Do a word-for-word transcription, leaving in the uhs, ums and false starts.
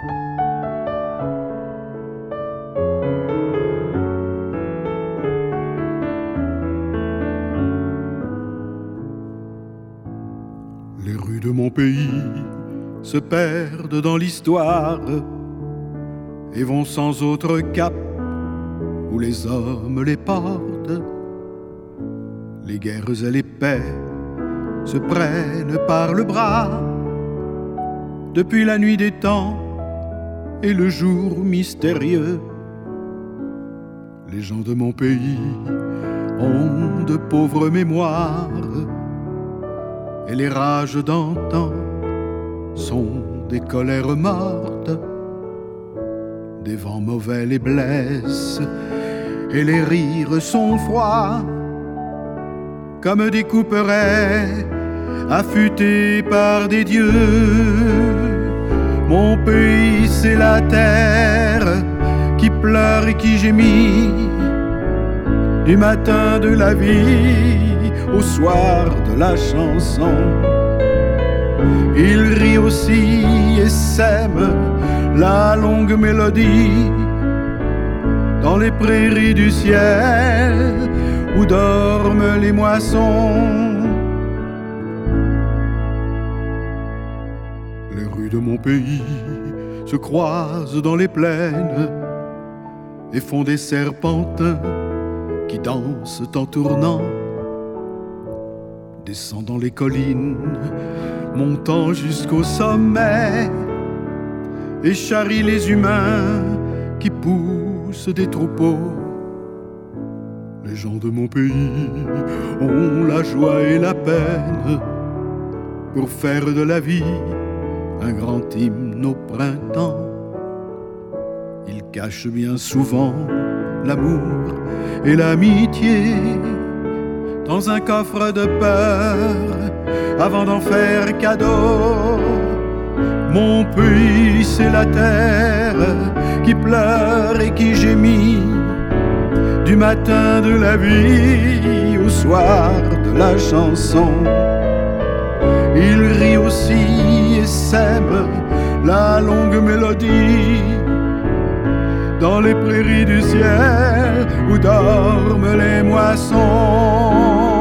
Les rues de mon pays se perdent dans l'histoire et vont sans autre cap où les hommes les portent. Les guerres et les paix se prennent par le bras depuis la nuit des temps et le jour mystérieux. Les gens de mon pays ont de pauvres mémoires et les rages d'antan sont des colères mortes. Des vents mauvais les blessent et les rires sont froids comme des couperets affûtés par des dieux. Mon pays c'est la terre qui pleure et qui gémit du matin de la vie au soir de la chanson. Il rit aussi et sème la longue mélodie dans les prairies du ciel où dorment les moissons. Les rues de mon pays se croisent dans les plaines et font des serpentins qui dansent en tournant, descendant les collines, montant jusqu'au sommet, et charrient les humains qui poussent des troupeaux. Les gens de mon pays ont la joie et la peine pour faire de la vie un grand hymne au printemps. Ils cachent bien souvent l'amour et l'amitié dans un coffre de peur avant d'en faire cadeau. Mon pays c'est la terre qui pleure et qui gémit du matin de la vie au soir de la chanson. Il rit aussi et sème la longue mélodie dans les prairies du ciel où dorment les moissons.